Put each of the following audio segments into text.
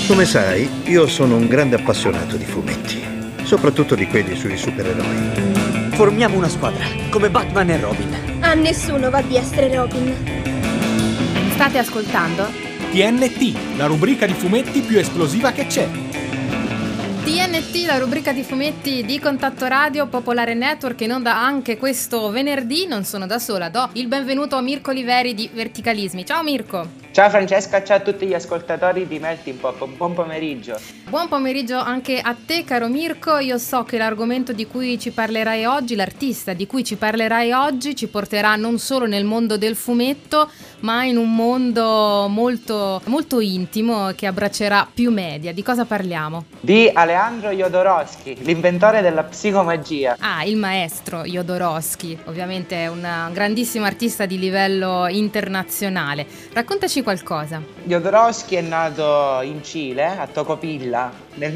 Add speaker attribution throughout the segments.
Speaker 1: Come sai, io sono un grande appassionato di fumetti, soprattutto di quelli sui supereroi.
Speaker 2: Formiamo una squadra, come Batman e Robin.
Speaker 3: A nessuno va di essere Robin.
Speaker 4: State ascoltando?
Speaker 5: TNT, la rubrica di fumetti più esplosiva che c'è.
Speaker 4: TNT, la rubrica di fumetti di Contatto Radio Popolare Network, in onda anche questo venerdì. Non sono da sola, do il benvenuto a Mirko Oliveri di Verticalismi. Ciao Mirko!
Speaker 6: Ciao Francesca, ciao a tutti gli ascoltatori di Melting Pop, buon pomeriggio.
Speaker 4: Buon pomeriggio anche a te, caro Mirko. Io so che l'argomento di cui ci parlerai oggi, l'artista di cui ci parlerai oggi, ci porterà non solo nel mondo del fumetto, ma in un mondo molto, molto intimo che abbraccerà più media. Di cosa parliamo?
Speaker 6: Di Alejandro Jodorowsky, l'inventore della psicomagia.
Speaker 4: Ah, il maestro Jodorowsky, ovviamente è un grandissimo artista di livello internazionale. Raccontaci qualcosa.
Speaker 6: Jodorowsky è nato in Cile, a Tocopilla, nel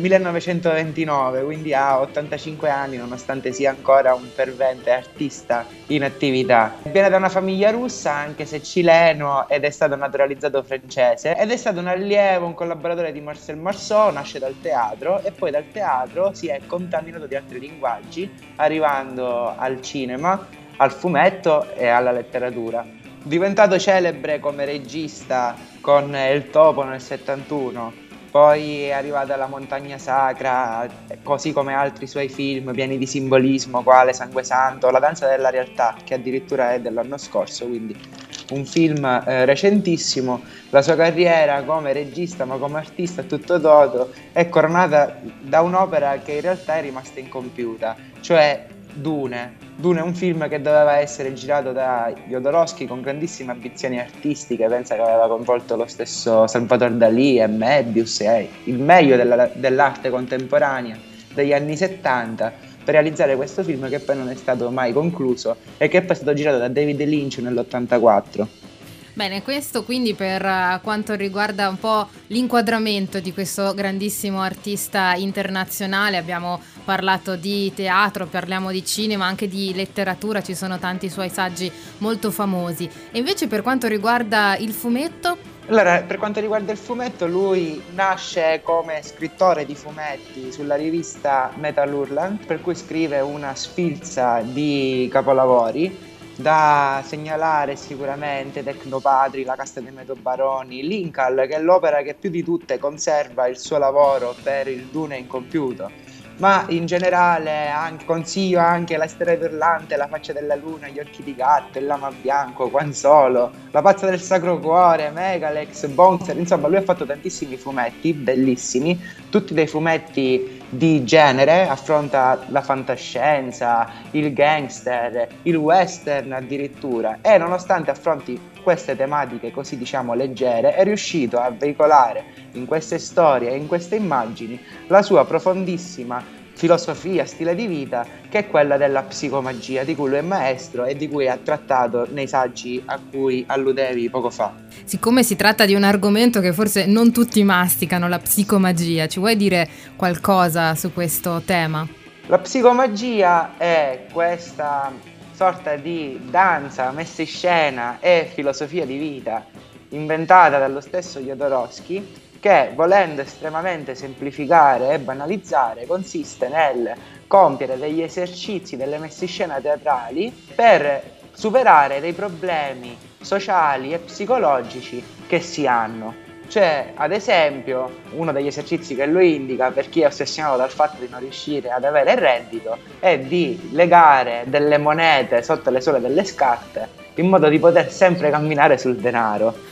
Speaker 6: 1929, quindi ha 85 anni, nonostante sia ancora un fervente artista in attività. Viene da una famiglia russa, anche se cileno, ed è stato naturalizzato francese, ed è stato un allievo, un collaboratore di Marcel Marceau. Nasce dal teatro e poi dal teatro si è contaminato di altri linguaggi, arrivando al cinema, al fumetto e alla letteratura. Diventato celebre come regista con Il Topo nel 71, poi è arrivata La Montagna Sacra, così come altri suoi film pieni di simbolismo, quale Sangue Santo, La Danza della Realtà, che addirittura è dell'anno scorso, quindi un film recentissimo. La sua carriera come regista, ma come artista a tutto tondo, è coronata da un'opera che in realtà è rimasta incompiuta, cioè Dune. Dune è un film che doveva essere girato da Jodorowsky con grandissime ambizioni artistiche, pensa che aveva coinvolto lo stesso Salvador Dalì e Möbius, il meglio dell'arte contemporanea degli anni 70, per realizzare questo film che poi non è stato mai concluso e che poi è stato girato da David Lynch nell'84.
Speaker 4: Bene, questo quindi per quanto riguarda un po' l'inquadramento di questo grandissimo artista internazionale. Abbiamo parlato di teatro, parliamo di cinema, anche di letteratura, ci sono tanti suoi saggi molto famosi. E invece per quanto riguarda il fumetto?
Speaker 6: Allora, per quanto riguarda il fumetto, lui nasce come scrittore di fumetti sulla rivista Metal Hurlant, per cui scrive una sfilza di capolavori. Da segnalare sicuramente Tecnopatri, La casta dei Metobaroni, Linkal, che è l'opera che più di tutte conserva il suo lavoro per il Dune incompiuto, ma in generale consiglio anche La Stella Virlante, La faccia della luna, Gli occhi di gatto, Il lama bianco, Quan Solo, La pazza del Sacro Cuore, Megalex, Bouncer. Insomma, lui ha fatto tantissimi fumetti bellissimi, tutti dei fumetti di genere, affronta la fantascienza, il gangster, il western addirittura, e nonostante affronti queste tematiche così, diciamo, leggere, è riuscito a veicolare in queste storie e in queste immagini la sua profondissima filosofia, stile di vita, che è quella della psicomagia, di cui lui è maestro e di cui ha trattato nei saggi a cui alludevi poco fa.
Speaker 4: Siccome si tratta di un argomento che forse non tutti masticano, la psicomagia, ci vuoi dire qualcosa su questo tema?
Speaker 6: La psicomagia è questa sorta di danza, messa in scena e filosofia di vita inventata dallo stesso Jodorowsky, che, volendo estremamente semplificare e banalizzare, consiste nel compiere degli esercizi, delle messe in scena teatrali per superare dei problemi sociali e psicologici che si hanno. Cioè, ad esempio, uno degli esercizi che lui indica per chi è ossessionato dal fatto di non riuscire ad avere il reddito è di legare delle monete sotto le suole delle scarpe in modo di poter sempre camminare sul denaro.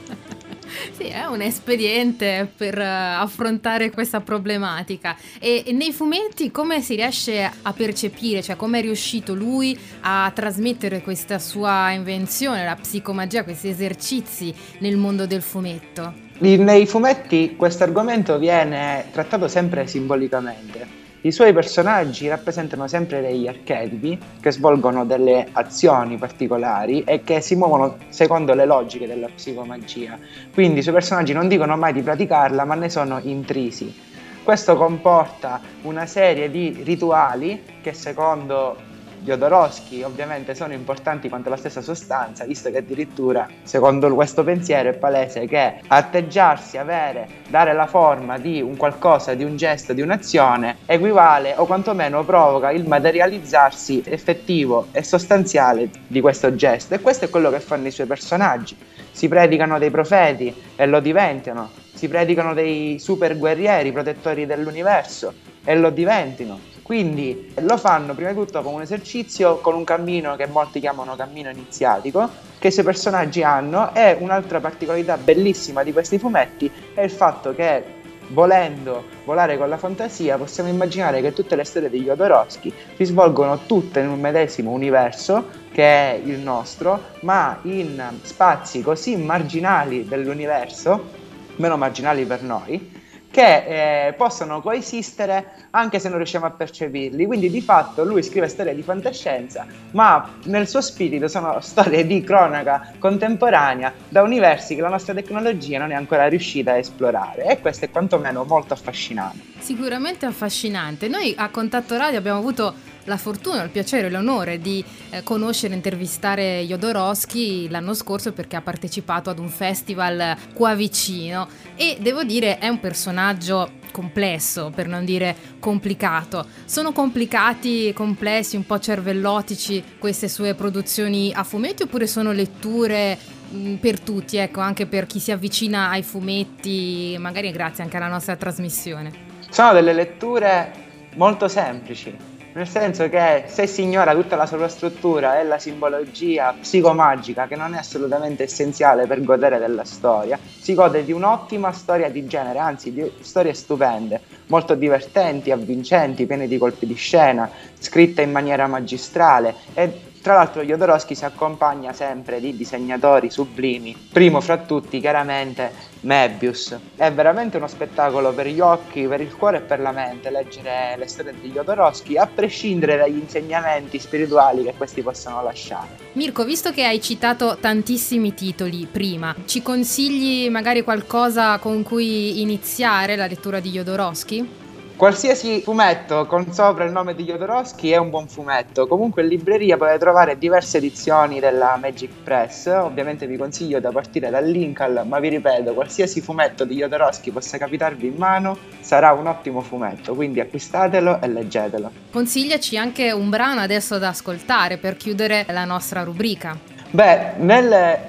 Speaker 4: Sì, è un espediente per affrontare questa problematica. E nei fumetti come si riesce a percepire, cioè come è riuscito lui a trasmettere questa sua invenzione, la psicomagia, questi esercizi nel mondo del fumetto?
Speaker 6: Nei fumetti questo argomento viene trattato sempre simbolicamente. I suoi personaggi rappresentano sempre degli archetipi che svolgono delle azioni particolari e che si muovono secondo le logiche della psicomagia. Quindi i suoi personaggi non dicono mai di praticarla, ma ne sono intrisi. Questo comporta una serie di rituali che, secondo Jodorowsky ovviamente sono importanti quanto la stessa sostanza, visto che addirittura secondo questo pensiero è palese che atteggiarsi, avere, dare la forma di un qualcosa, di un gesto, di un'azione equivale o quantomeno provoca il materializzarsi effettivo e sostanziale di questo gesto, e questo è quello che fanno i suoi personaggi. Si predicano dei profeti e lo diventano, si predicano dei super guerrieri protettori dell'universo e lo diventino. Quindi lo fanno prima di tutto come un esercizio, con un cammino che molti chiamano cammino iniziatico, che i suoi personaggi hanno, e un'altra particolarità bellissima di questi fumetti è il fatto che, volendo volare con la fantasia, possiamo immaginare che tutte le storie di Jodorowsky si svolgono tutte in un medesimo universo, che è il nostro, ma in spazi così marginali dell'universo, meno marginali per noi, che possono coesistere anche se non riusciamo a percepirli. Quindi di fatto lui scrive storie di fantascienza, ma nel suo spirito sono storie di cronaca contemporanea da universi che la nostra tecnologia non è ancora riuscita a esplorare, e questo è quantomeno molto affascinante.
Speaker 4: Sicuramente affascinante. Noi a Contatto Radio abbiamo avuto la fortuna, il piacere e l'onore di conoscere e intervistare Jodorowsky l'anno scorso, perché ha partecipato ad un festival qua vicino, e devo dire è un personaggio complesso, per non dire complicato. Sono complicati, complessi, un po' cervellotici queste sue produzioni a fumetti, oppure sono letture per tutti, ecco, anche per chi si avvicina ai fumetti, magari grazie anche alla nostra trasmissione?
Speaker 6: Sono delle letture molto semplici, nel senso che se si ignora tutta la sovrastruttura e la simbologia psicomagica, che non è assolutamente essenziale per godere della storia, si gode di un'ottima storia di genere, anzi di storie stupende, molto divertenti, avvincenti, piene di colpi di scena, scritte in maniera magistrale. E tra l'altro Jodorowsky si accompagna sempre di disegnatori sublimi, primo fra tutti chiaramente Möbius. È veramente uno spettacolo per gli occhi, per il cuore e per la mente leggere le storie di Jodorowsky, a prescindere dagli insegnamenti spirituali che questi possono lasciare.
Speaker 4: Mirko, visto che hai citato tantissimi titoli prima, ci consigli magari qualcosa con cui iniziare la lettura di Jodorowsky?
Speaker 6: Qualsiasi fumetto con sopra il nome di Jodorowsky è un buon fumetto. Comunque in libreria potete trovare diverse edizioni della Magic Press. Ovviamente vi consiglio da partire dal Linkal, ma vi ripeto, qualsiasi fumetto di Jodorowsky possa capitarvi in mano sarà un ottimo fumetto, quindi acquistatelo e leggetelo.
Speaker 4: Consigliaci anche un brano adesso da ascoltare per chiudere la nostra rubrica.
Speaker 6: Beh, nel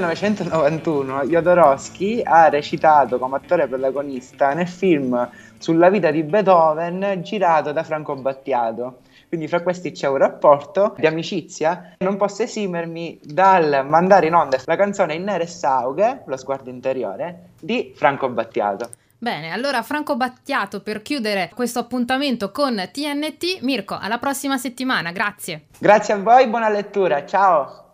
Speaker 6: 1991 Jodorowsky ha recitato come attore protagonista nel film sulla vita di Beethoven girato da Franco Battiato. Quindi fra questi c'è un rapporto di amicizia. Non posso esimermi dal mandare in onda la canzone In nere saughe, Lo sguardo interiore, di Franco Battiato.
Speaker 4: Bene, allora Franco Battiato per chiudere questo appuntamento con TNT. Mirko, alla prossima settimana, grazie.
Speaker 6: Grazie a voi, buona lettura, ciao!